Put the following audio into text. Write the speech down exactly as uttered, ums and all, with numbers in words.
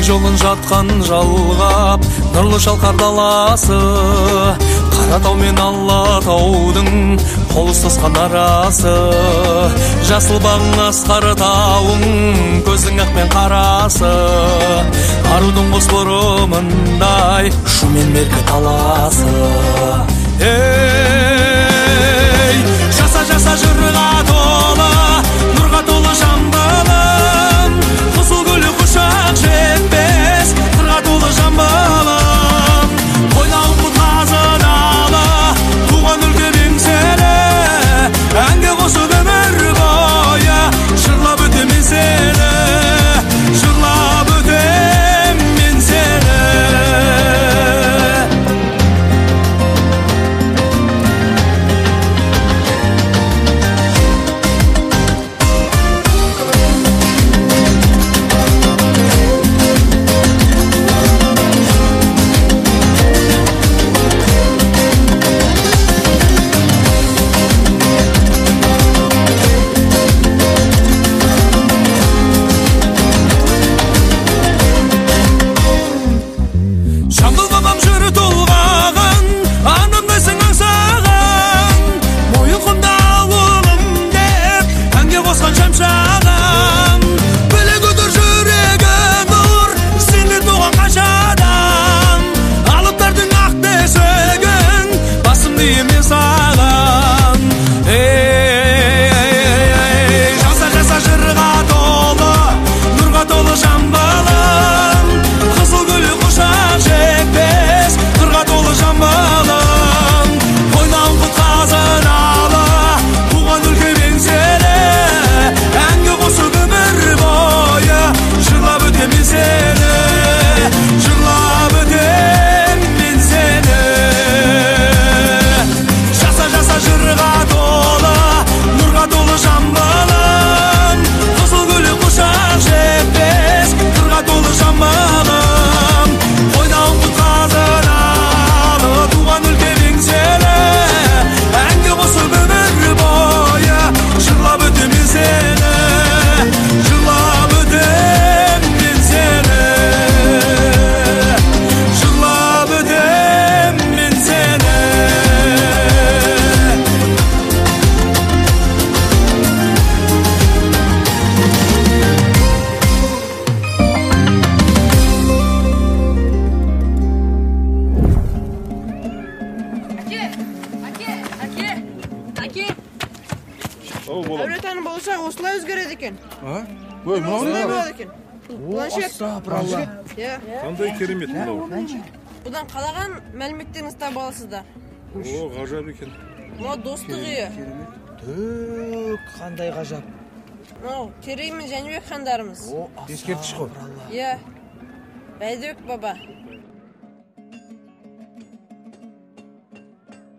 жібек жолын жатқан жалғап, нұрлы шалқар даласы, Қаратау мен Алатаудың қол ұстасқан арасы. Жасыл бағың асқар тауың, көзің ақ пен қарасы, арудың қос бұрымындай шу мен меркі таласы. Ей, жаса жаса жырға толы, нұрға толы жамбылым, қызыл гүлі құшақ жетпес, қырға толы жамбылым. Ойлауын бұт қазыналы, туған өлке еңселі, әнге қосып өмір бойы жырлап өтем мен сені, жырлап өтем мен сені. Әулетаның болашағы осылай өзгереді екен. Ой, мынау не болады екен? Планшет. Планшет. Қандай керемет мынау. Бұдан қалаған мәліметтеріңізді таба аласыздар. О, ғажап екен. Мынау достық үйі. Түк, қандай ғажап. Мынау Керей мен Жәнібек хандарымыз. Ескерткіш қой. Иә. Бәйдібек баба.